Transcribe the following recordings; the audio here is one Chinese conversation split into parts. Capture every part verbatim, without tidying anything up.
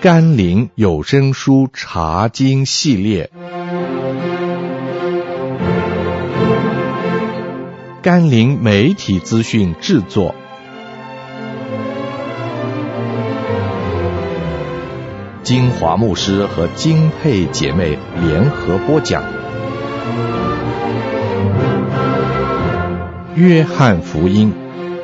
甘霖有声书查经系列，甘霖媒体资讯制作，金华牧师和金佩姐妹联合播讲。约翰福音。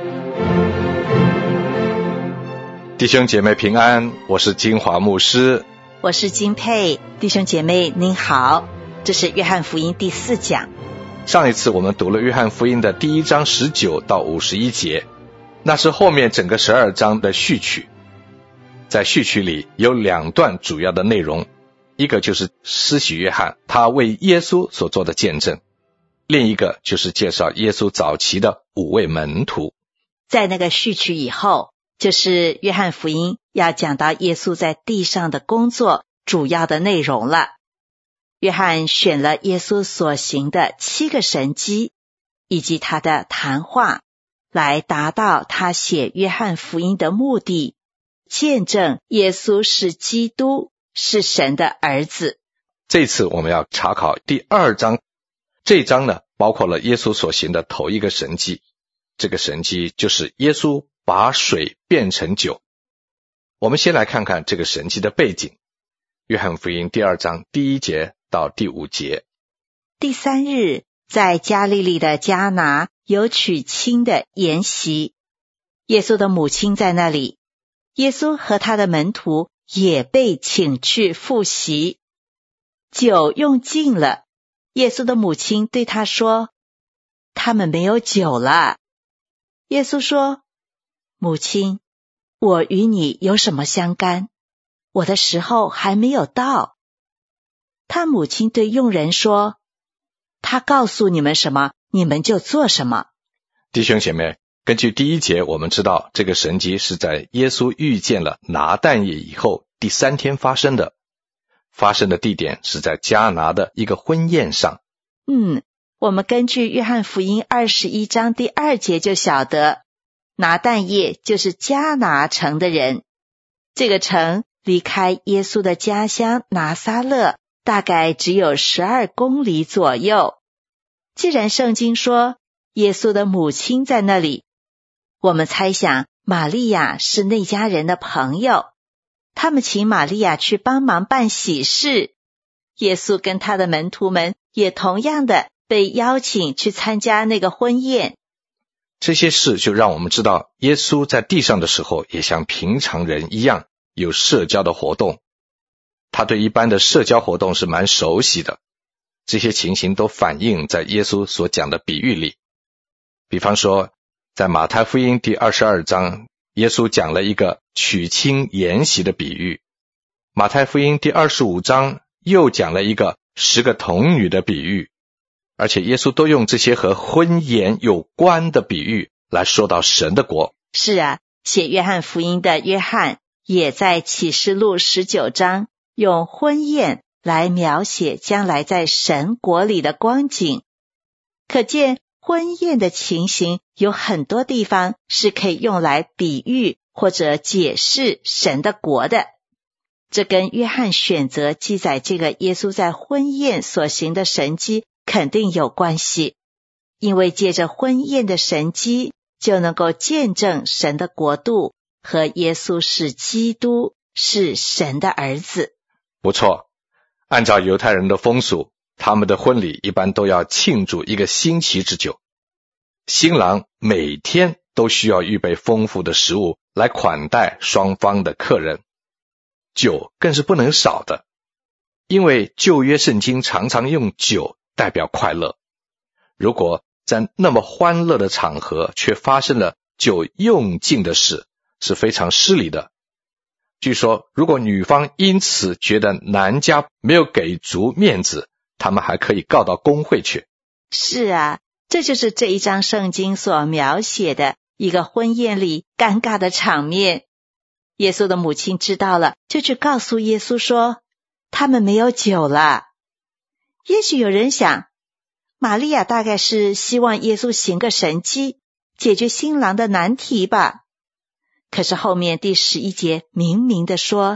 弟兄姐妹平安，我是金华牧师， 我是金佩。弟兄姐妹您好，这是约翰福音第四讲。 上一次我们读了约翰福音的第一章十九到五十一节，那是后面整个十二章的序曲。在序曲里有两段主要的内容，一个就是施洗约翰他为耶稣所做的见证，另一个就是介绍耶稣早期的五位门徒。 在那个序曲以后，就是约翰福音要讲到耶稣在地上的工作主要的内容了。约翰选了耶稣所行的七个神迹以及他的谈话，来达到他写约翰福音的目的，见证耶稣是基督，是神的儿子。 这次我们要查考第二章，这一章呢包括了耶稣所行的头一个神迹，这个神迹就是耶稣把水变成酒。我们先来看看这个神迹的背景。约翰福音第二章第一节到第五节。 第三日，在加利利的迦拿有娶亲的筵席，耶稣的母亲在那里，耶稣和他的门徒也被请去赴席。酒用尽了，耶稣的母亲对他说，他们没有酒了。耶稣说，母亲，我与你有什么相干？我的时候还没有到。他母亲对佣人说，他告诉你们什么，你们就做什么。 弟兄姐妹，根据第一节我们知道，这个神迹是在耶稣遇见了拿但业以后第三天发生的，发生的地点是在迦拿的一个婚宴上。 嗯，我们根据约翰福音二十一章第二节就晓得，拿但业就是迦拿城的人。这个城离开耶稣的家乡拿撒勒大概只有十二公里左右。既然圣经说耶稣的母亲在那里，我们猜想玛利亚是那家人的朋友，他们请玛利亚去帮忙办喜事。耶稣跟他的门徒们也同样的被邀请去参加那个婚宴。 这些事就让我们知道，耶稣在地上的时候也像平常人一样有社交的活动，他对一般的社交活动是蛮熟悉的。这些情形都反映在耶稣所讲的比喻里。比方说，在马太福音第二十二章，耶稣讲了一个娶亲筵席的比喻。马太福音第二十五章又讲了一个十个童女的比喻。而且耶稣都用这些和婚宴有关的比喻来说到神的国。 是啊，写约翰福音的约翰也在启示录十九章用婚宴来描写将来在神国里的光景。可见婚宴的情形有很多地方是可以用来比喻或者解释神的国的。这跟约翰选择记载这个耶稣在婚宴所行的神迹肯定有关系，因为借着婚宴的神迹就能够见证神的国度和耶稣是基督，是神的儿子。 不错，按照犹太人的风俗，他们的婚礼一般都要庆祝一个星期之久。新郎每天都需要预备丰富的食物来款待双方的客人，酒更是不能少的，因为旧约圣经常常用酒代表快乐。如果在那么欢乐的场合却发生了酒用尽的事，是非常失礼的。据说如果女方因此觉得男家没有给足面子，他们还可以告到公会去。 是啊，这就是这一章圣经所描写的一个婚宴里尴尬的场面。耶稣的母亲知道了，就去告诉耶稣说，他们没有酒了。也许有人想，玛利亚大概是希望耶稣行个神迹，解决新郎的难题吧。可是后面第十一节明明的说，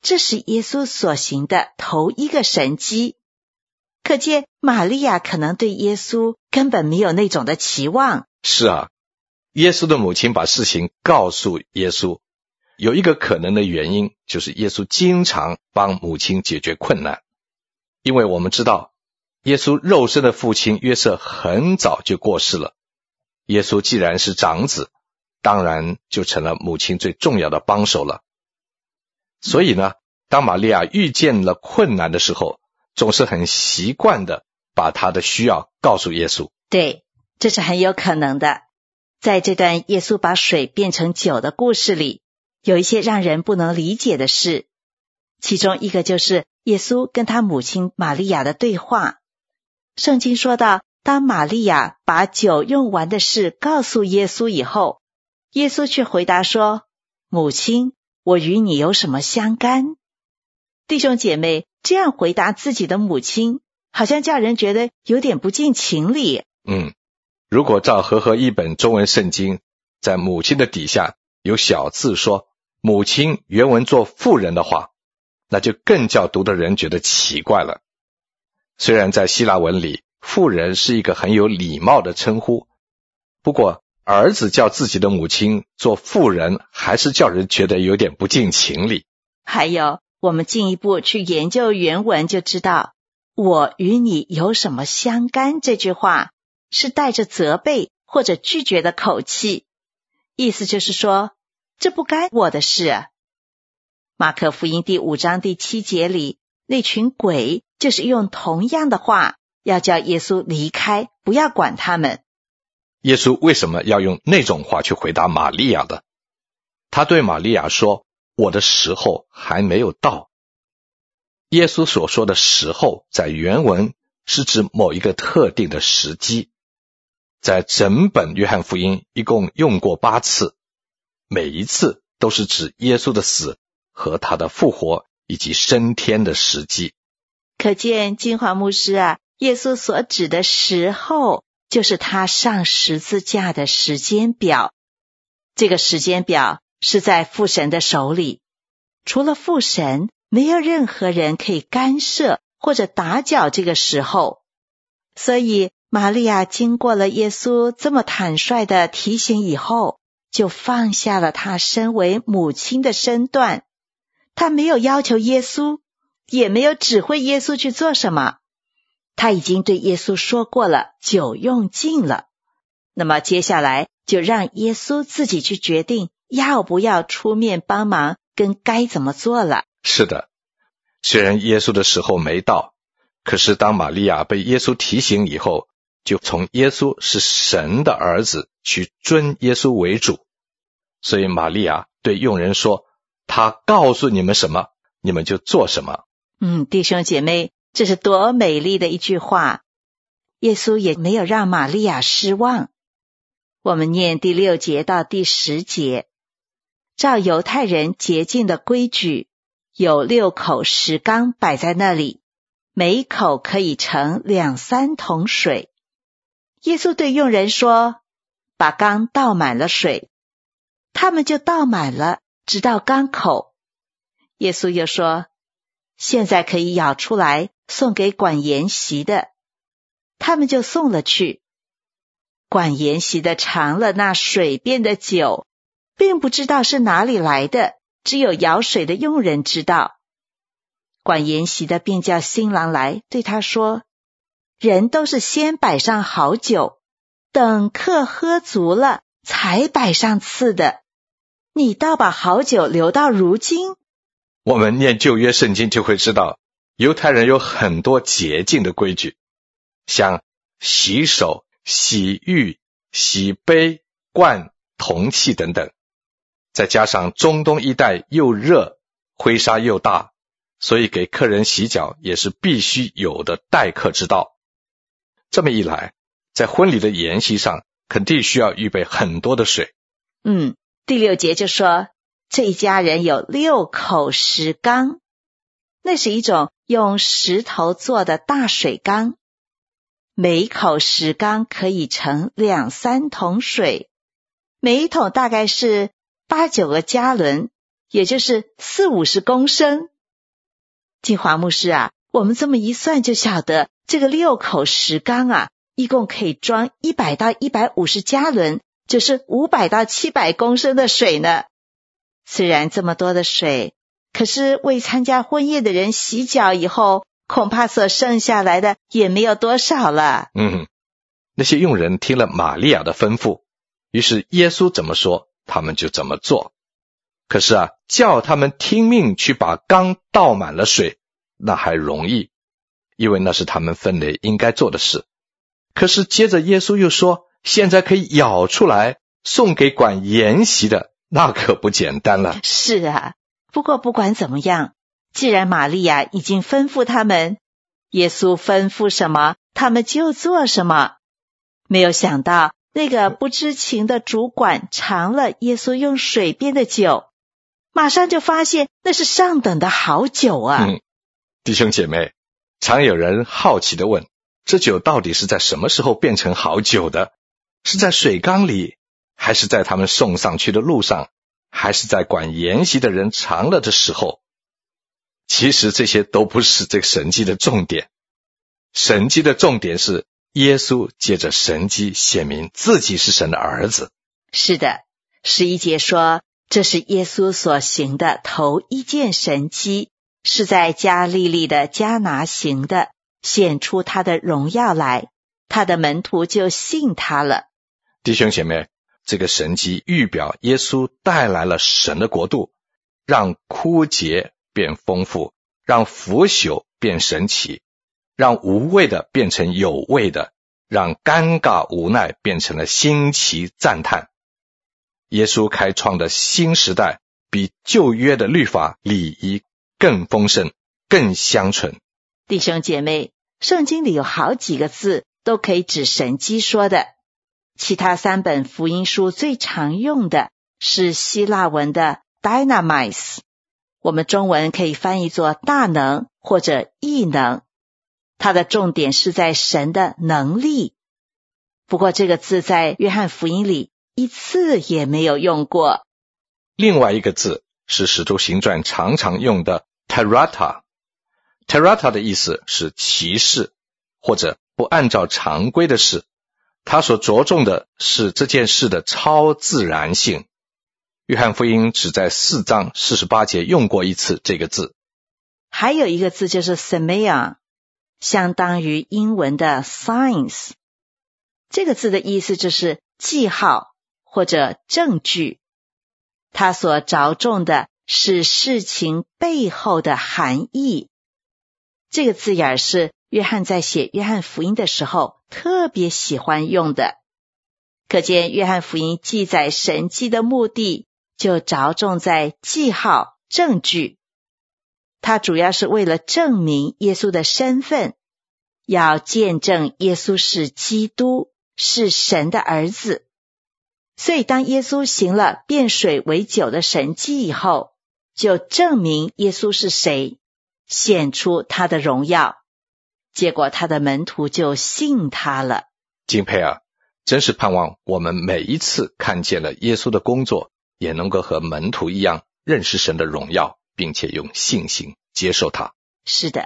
这是耶稣所行的头一个神迹。可见玛利亚可能对耶稣根本没有那种的期望。 是啊，耶稣的母亲把事情告诉耶稣，有一个可能的原因，就是耶稣经常帮母亲解决困难。因为我们知道，耶稣肉身的父亲约瑟很早就过世了，耶稣既然是长子，当然就成了母亲最重要的帮手了。所以呢，当玛利亚遇见了困难的时候，总是很习惯的把她的需要告诉耶稣。 对，这是很有可能的。在这段耶稣把水变成酒的故事里，有一些让人不能理解的事，其中一个就是耶稣跟他母亲玛利亚的对话。圣经说到，当玛利亚把酒用完的事告诉耶稣以后，耶稣却回答说，母亲，我与你有什么相干？弟兄姐妹，这样回答自己的母亲，好像叫人觉得有点不近情理。 嗯，如果照和合一本中文圣经，在母亲的底下有小字说母亲原文做妇人的话，那就更叫读的人觉得奇怪了。虽然在希腊文里，妇人是一个很有礼貌的称呼，不过儿子叫自己的母亲做妇人，还是叫人觉得有点不近情理。 还有，我们进一步去研究原文就知道，我与你有什么相干这句话是带着责备或者拒绝的口气，意思就是说，这不该我的事。马可福音第五章第七节里，那群鬼就是用同样的话要叫耶稣离开，不要管他们。 耶稣为什么要用那种话去回答玛利亚的？他对玛利亚说，我的时候还没有到。耶稣所说的时候在原文是指某一个特定的时机，在整本约翰福音一共用过八次，每一次都是指耶稣的死和他的复活以及升天的时机。 可见金华牧师啊，耶稣所指的时候就是他上十字架的时间表。这个时间表是在父神的手里，除了父神，没有任何人可以干涉或者打搅这个时候。所以玛利亚经过了耶稣这么坦率的提醒以后，就放下了她身为母亲的身段。她没有要求耶稣，也没有指挥耶稣去做什么，她已经对耶稣说过了，酒用尽了。那么接下来就让耶稣自己去决定要不要出面帮忙跟该怎么做了。 是的，虽然耶稣的时候没到，可是当玛利亚被耶稣提醒以后，就从耶稣是神的儿子去尊耶稣为主。所以玛利亚对佣人说，他告诉你们什么，你们就做什么。 嗯，弟兄姐妹，这是多美丽的一句话。耶稣也没有让玛利亚失望。我们念第六节到第十节，照犹太人洁净的规矩，有六口石缸摆在那里，每口可以盛两三桶水。耶稣对佣人说，把缸倒满了水，他们就倒满了，直到缸口。耶稣又说，现在可以舀出来送给管筵席的，他们就送了去。管筵席的尝了那水变的酒，并不知道是哪里来的，只有舀水的佣人知道。管筵席的便叫新郎来，对他说，人都是先摆上好酒，等客喝足了才摆上次的，你倒把好酒留到如今。 我们念旧约圣经就会知道，犹太人有很多洁净的规矩，像洗手、洗浴、洗杯、罐、铜器等等。再加上中东一带又热，灰沙又大，所以给客人洗脚也是必须有的待客之道。这么一来，在婚礼的筵席上肯定需要预备很多的水。 嗯，第六节就说，这一家人有六口石缸，那是一种用石头做的大水缸，每一口石缸可以盛两三桶水，每一桶大概是八九个加仑，也就是四五十公升。 金华牧师啊，我们这么一算就晓得，这个六口石缸啊，一共可以装一百到一百五十加仑，就是五百到七百公升的水呢。虽然这么多的水，可是为参加婚宴的人洗脚以后，恐怕所剩下来的也没有多少了。 嗯，那些佣人听了玛利亚的吩咐，于是耶稣怎么说，他们就怎么做。可是啊，叫他们听命去把缸倒满了水，那还容易，因为那是他们分内应该做的事。可是接着耶稣又说，现在可以舀出来送给管筵席的，那可不简单了。 是啊，不过不管怎么样，既然玛利亚已经吩咐他们，耶稣吩咐什么，他们就做什么。没有想到那个不知情的主管尝了耶稣用水变的酒，马上就发现那是上等的好酒啊。 嗯，弟兄姐妹，常有人好奇地问，这酒到底是在什么时候变成好酒的？是在水缸里，还是在他们送上去的路上，还是在管筵席的人尝了的时候？其实这些都不是这个神迹的重点，神迹的重点是耶稣借着神迹显明自己是神的儿子。 是的，十一节说，这是耶稣所行的头一件神迹，是在加利利的迦拿行的，显出他的荣耀来，他的门徒就信他了。 弟兄姐妹，这个神迹预表耶稣带来了神的国度，让枯竭变丰富，让腐朽变神奇，让无味的变成有味的，让尴尬无奈变成了新奇赞叹。耶稣开创的新时代比旧约的律法礼仪更丰盛，更香醇。 弟兄姐妹，圣经里有好几个字都可以指神迹说的，其他三本福音书最常用的是希腊文的 dynamis， 我们中文可以翻译作大能或者异能，它的重点是在神的能力。不过这个字在约翰福音里一次也没有用过。 另外一个字是使徒行传常常用的 terata， terata 的意思是奇事或者不按照常规的事，他所着重的是这件事的超自然性。约翰福音只在四章四十八节用过一次这个字。 还有一个字就是 semeion， 相当于英文的 signs， 这个字的意思就是记号或者证据，它所着重的是事情背后的含义。这个字眼是约翰在写约翰福音的时候特别喜欢用的，可见约翰福音记载神迹的目的就着重在记号、证据。它主要是为了证明耶稣的身份，要见证耶稣是基督，是神的儿子。所以当耶稣行了变水为酒的神迹以后，就证明耶稣是谁，显出他的荣耀。结果他的门徒就信他了。 敬佩啊，真是盼望我们每一次看见了耶稣的工作，也能够和门徒一样认识神的荣耀，并且用信心接受他。 是的。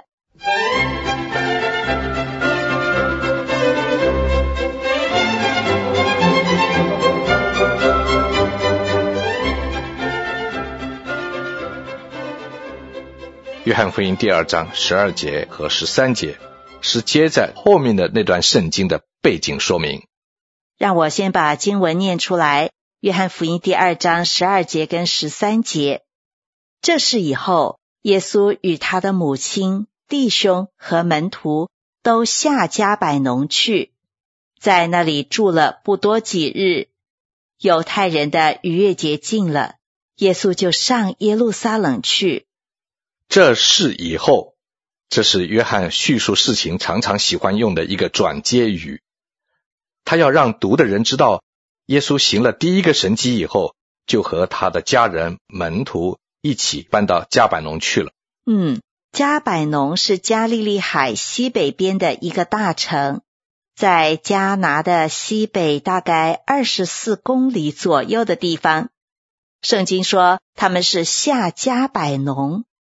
约翰福音第二章十二节和十三节是接在后面的那段圣经的背景说明。 让我先把经文念出来，约翰福音第二章十二节跟十三节。这事以后，耶稣与他的母亲、弟兄和门徒都下迦百农去，在那里住了不多几日。犹太人的逾越节近了，耶稣就上耶路撒冷去。 这事以后，这是约翰叙述事情常常喜欢用的一个转接语。他要让读的人知道，耶稣行了第一个神迹以后，就和他的家人、门徒一起搬到迦百农去了。 嗯，迦百农是加利利海西北边的一个大城，在迦拿的西北大概二十四公里左右的地方。圣经说他们是下迦百农。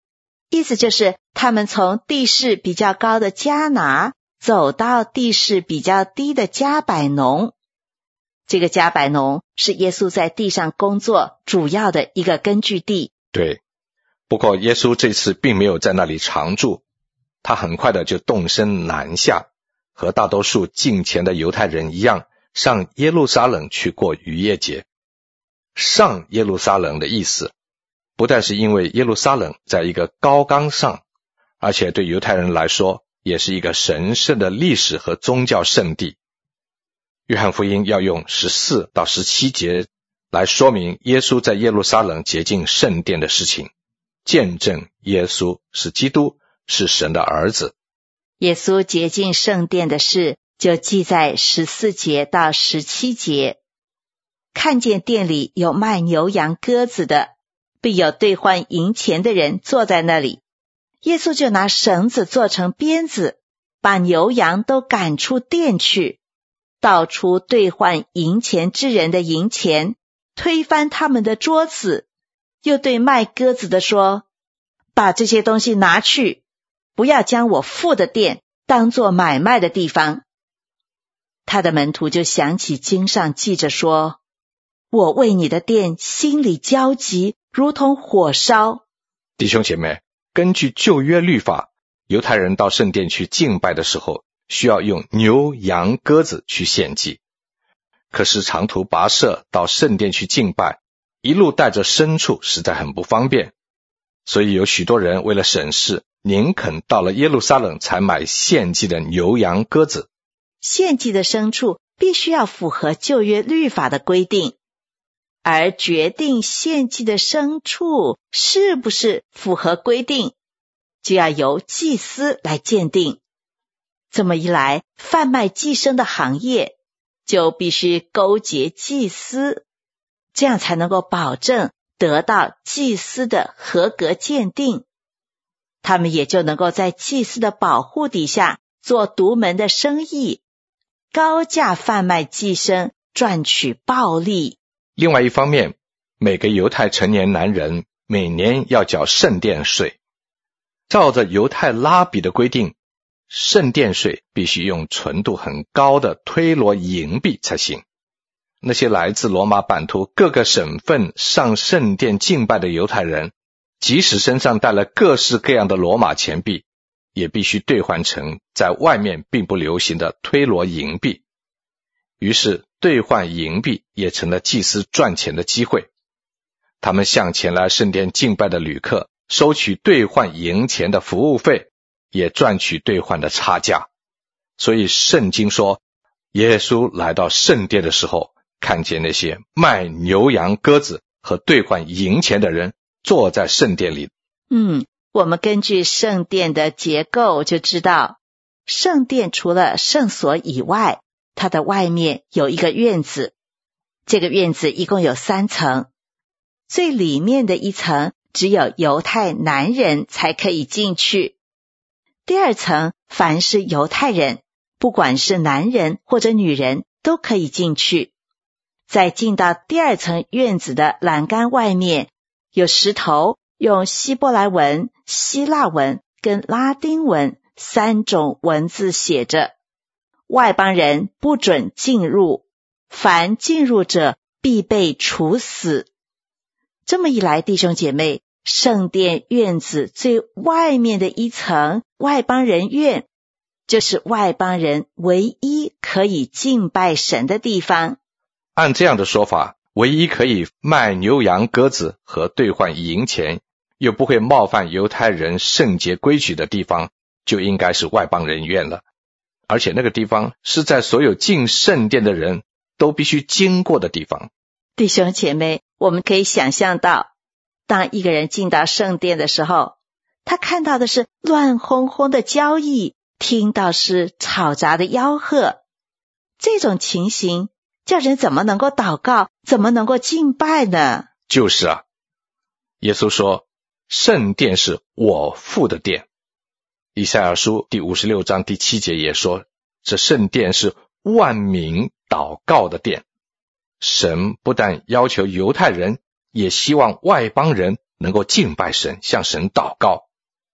意思就是他们从地势比较高的迦拿走到地势比较低的迦百农。这个迦百农是耶稣在地上工作主要的一个根据地。 对，不过耶稣这次并没有在那里常住，他很快的就动身南下，和大多数近前的犹太人一样，上耶路撒冷去过逾越节。上耶路撒冷的意思，不但是因为耶路撒冷在一个高岗上，而且对犹太人来说，也是一个神圣的历史和宗教圣地。约翰福音要用十四到十七节来说明耶稣在耶路撒冷洁净圣殿的事情，见证耶稣是基督，是神的儿子。 耶稣洁净圣殿的事就记在十四节到十七节。看见店里有卖牛羊鸽子的，并有兑换银钱的人坐在那里，耶稣就拿绳子做成鞭子，把牛羊都赶出店去，倒出兑换银钱之人的银钱，推翻他们的桌子，又对卖鸽子的说，把这些东西拿去，不要将我父的店当作买卖的地方。他的门徒就想起经上记着说，我为你的殿心里焦急，如同火烧。 弟兄姐妹，根据旧约律法，犹太人到圣殿去敬拜的时候，需要用牛羊鸽子去献祭。可是长途跋涉到圣殿去敬拜，一路带着牲畜实在很不方便，所以有许多人为了省事，宁肯到了耶路撒冷才买献祭的牛羊鸽子。 献祭的牲畜必须要符合旧约律法的规定，而决定献祭的牲畜是不是符合规定，就要由祭司来鉴定。这么一来，贩卖祭牲的行业就必须勾结祭司，这样才能够保证得到祭司的合格鉴定，他们也就能够在祭司的保护底下做独门的生意，高价贩卖祭牲，赚取暴利。 另外一方面，每个犹太成年男人每年要缴圣殿税。照着犹太拉比的规定，圣殿税必须用纯度很高的推罗银币才行。那些来自罗马版图各个省份上圣殿敬拜的犹太人，即使身上带了各式各样的罗马钱币，也必须兑换成在外面并不流行的推罗银币。于是兑换银币也成了祭司赚钱的机会。他们向前来圣殿敬拜的旅客收取兑换银钱的服务费，也赚取兑换的差价。所以圣经说，耶稣来到圣殿的时候，看见那些卖牛羊鸽子和兑换银钱的人坐在圣殿里。 嗯，我们根据圣殿的结构就知道，圣殿除了圣所以外，它的外面有一个院子。这个院子一共有三层，最里面的一层只有犹太男人才可以进去。第二层，凡是犹太人，不管是男人或者女人，都可以进去。在进到第二层院子的栏杆外面，有石头用希伯来文、希腊文跟拉丁文三种文字写着，外邦人不准进入，凡进入者必被处死。这么一来，弟兄姐妹，圣殿院子最外面的一层外邦人院，就是外邦人唯一可以敬拜神的地方。 按这样的说法，唯一可以卖牛羊鸽子和兑换银钱，又不会冒犯犹太人圣洁规矩的地方，就应该是外邦人院了。而且那个地方是在所有进圣殿的人都必须经过的地方。 弟兄姐妹，我们可以想象到，当一个人进到圣殿的时候，他看到的是乱哄哄的交易，听到是吵杂的吆喝，这种情形叫人怎么能够祷告，怎么能够敬拜呢？ 就是啊，耶稣说，圣殿是我父的殿。以赛亚书第五十六章第七节也说，这圣殿是万民祷告的殿。神不但要求犹太人，也希望外邦人能够敬拜神，向神祷告。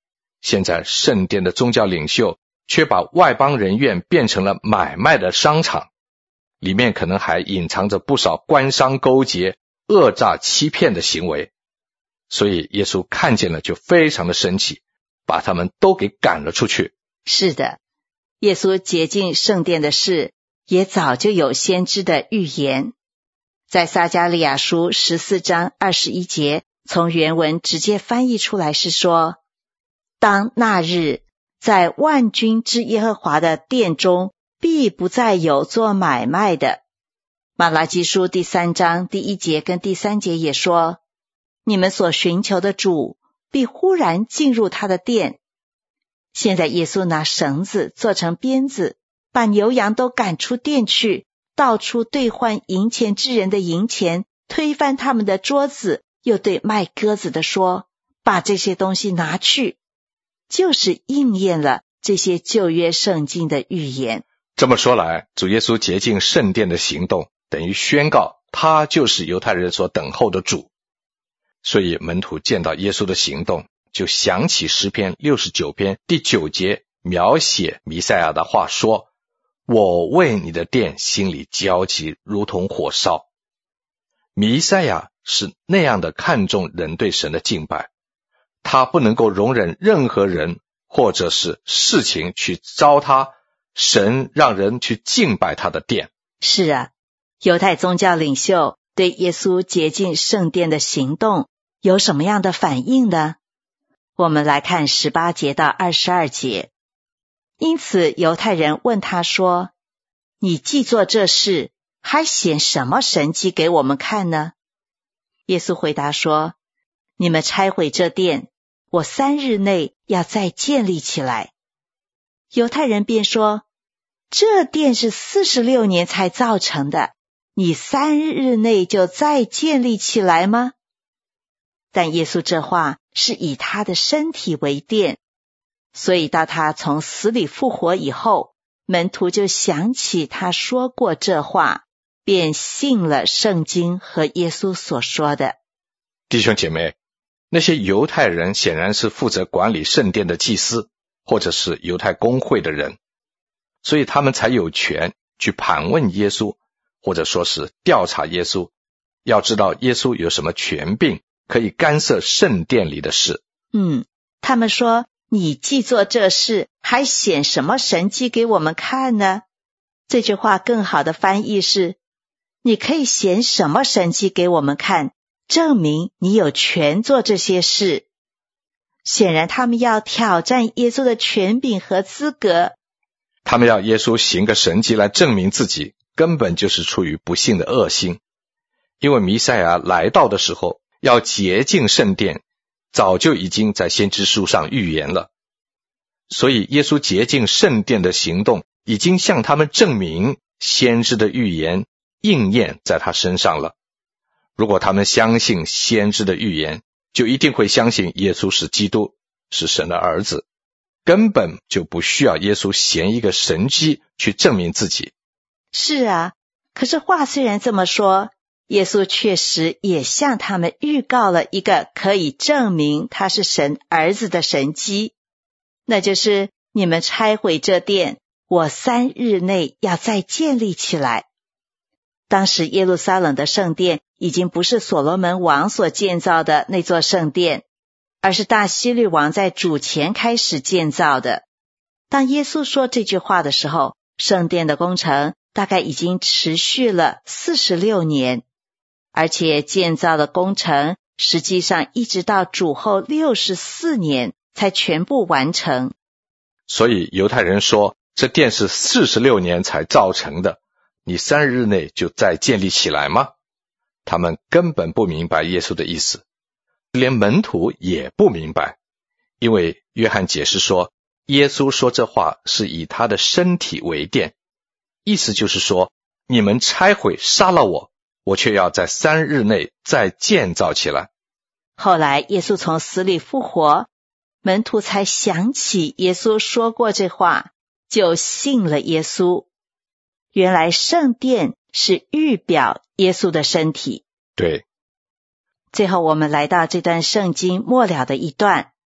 现在圣殿的宗教领袖却把外邦人院变成了买卖的商场，里面可能还隐藏着不少官商勾结、讹诈欺骗的行为。所以耶稣看见了就非常的生气，把他们都给赶了出去。 是的，耶稣洁净圣殿的事也早就有先知的预言。在撒迦利亚书十四章二十一节，从原文直接翻译出来是说，当那日，在万军之耶和华的殿中，必不再有做买卖的。马拉基书第三章第一节跟第三节也说，你们所寻求的主必忽然进入他的殿。现在耶稣拿绳子做成鞭子，把牛羊都赶出殿去，到处兑换银钱之人的银钱，推翻他们的桌子，又对卖鸽子的说，把这些东西拿去，就是应验了这些旧约圣经的预言。 这么说来，主耶稣洁净圣殿的行动，等于宣告他就是犹太人所等候的主。所以门徒见到耶稣的行动，就想起诗篇六十九篇第九节描写弥赛亚的话说，我为你的殿心里焦急，如同火烧。弥赛亚是那样的看重人对神的敬拜，他不能够容忍任何人或者是事情去糟蹋神让人去敬拜他的殿。 是啊，犹太宗教领袖对耶稣洁净圣殿的行动有什么样的反应呢？我们来看十八节到二十二节。因此犹太人问他说，你既做这事，还显什么神迹给我们看呢？耶稣回答说，你们拆毁这殿，我三日内要再建立起来。犹太人便说，这殿是四十六年才造成的，你三日内就再建立起来吗？但耶稣这话是以他的身体为殿，所以到他从死里复活以后，门徒就想起他说过这话，便信了圣经和耶稣所说的。 弟兄姐妹，那些犹太人显然是负责管理圣殿的祭司，或者是犹太公会的人，所以他们才有权去盘问耶稣，或者说是调查耶稣，要知道耶稣有什么权柄可以干涉圣殿里的事。 嗯，他们说，你既做这事，还显什么神迹给我们看呢？这句话更好的翻译是，你可以显什么神迹给我们看，证明你有权做这些事。显然他们要挑战耶稣的权柄和资格。 他们要耶稣行个神迹来证明自己，根本就是出于不幸的恶心。因为弥赛亚来到的时候要洁净圣殿，早就已经在先知书上预言了。所以耶稣洁净圣殿的行动已经向他们证明先知的预言应验在他身上了。如果他们相信先知的预言，就一定会相信耶稣是基督，是神的儿子，根本就不需要耶稣显一个神迹去证明自己。 是啊，可是话虽然这么说，耶稣确实也向他们预告了一个可以证明他是神儿子的神迹，那就是你们拆毁这殿，我三日内要再建立起来。当时耶路撒冷的圣殿已经不是所罗门王所建造的那座圣殿，而是大希律王在主前开始建造的。当耶稣说这句话的时候，圣殿的工程大概已经持续了四十六年，而且建造的工程实际上一直到主后六十四年才全部完成。 所以犹太人说这殿是四十六年才造成的，你三日内就再建立起来吗？他们根本不明白耶稣的意思，连门徒也不明白。因为约翰解释说，耶稣说这话是以他的身体为殿，意思就是说，你们拆毁杀了我，我却要在三日内再建造起来。 后来耶稣从死里复活，门徒才想起耶稣说过这话，就信了耶稣。原来圣殿是预表耶稣的身体。 对。 最后我们来到这段圣经末了的一段，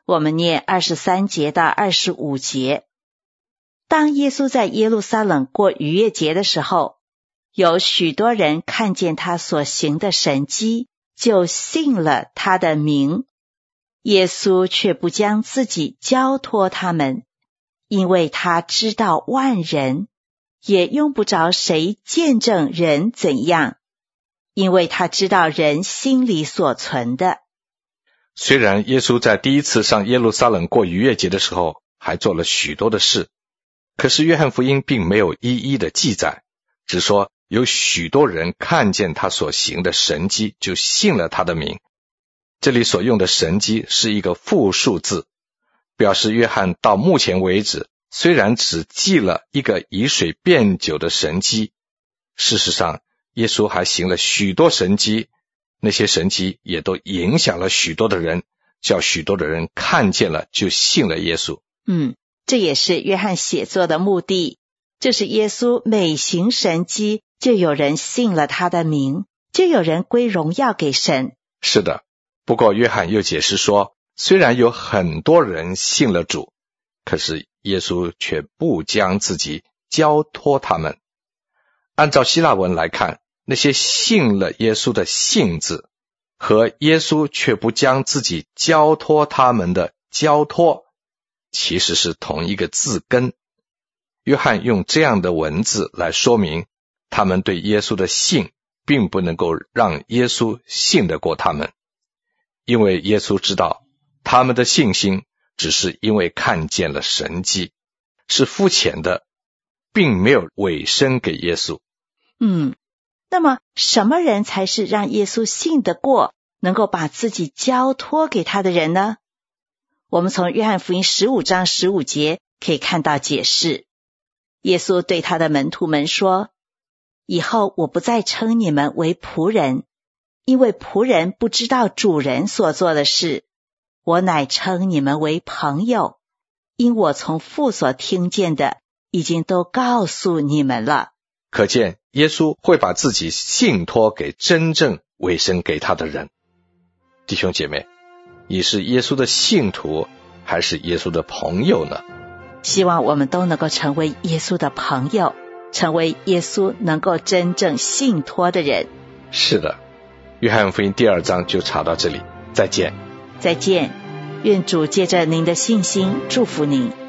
我们念二十三节到二十五节。当耶稣在耶路撒冷过逾越节的时候，有许多人看见他所行的神迹，就信了他的名。耶稣却不将自己交托他们，因为他知道万人，也用不着谁见证人怎样，因为他知道人心里所存的。 虽然耶稣在第一次上耶路撒冷过逾越节的时候还做了许多的事，可是约翰福音并没有一一的记载，只说有许多人看见他所行的神迹，就信了他的名。这里所用的神迹是一个复数字，表示约翰到目前为止虽然只记了一个以水变酒的神迹，事实上耶稣还行了许多神迹，那些神迹也都影响了许多的人，叫许多的人看见了就信了耶稣。 嗯，这也是约翰写作的目的，就是耶稣每行神迹，就有人信了他的名，就有人归荣耀给神。 是的，不过约翰又解释说，虽然有很多人信了主，可是耶稣却不将自己交托他们。按照希腊文来看，那些信了耶稣的信字和耶稣却不将自己交托他们的交托其实是同一个字根。约翰用这样的文字来说明，他们对耶稣的信并不能够让耶稣信得过他们，因为耶稣知道他们的信心只是因为看见了神迹，是肤浅的，并没有委身给耶稣。 嗯，那么什么人才是让耶稣信得过，能够把自己交托给他的人呢？我们从约翰福音十五章十五节可以看到解释。耶稣对他的门徒们说，以后我不再称你们为仆人，因为仆人不知道主人所做的事，我乃称你们为朋友，因我从父所听见的已经都告诉你们了。 可见耶稣会把自己信托给真正委身给他的人。弟兄姐妹，你是耶稣的信徒还是耶稣的朋友呢？ 希望我们都能够成为耶稣的朋友，成为耶稣能够真正信托的人。 是的，约翰福音第二章就查到这里，再见。 再见，愿主借着您的信心祝福您。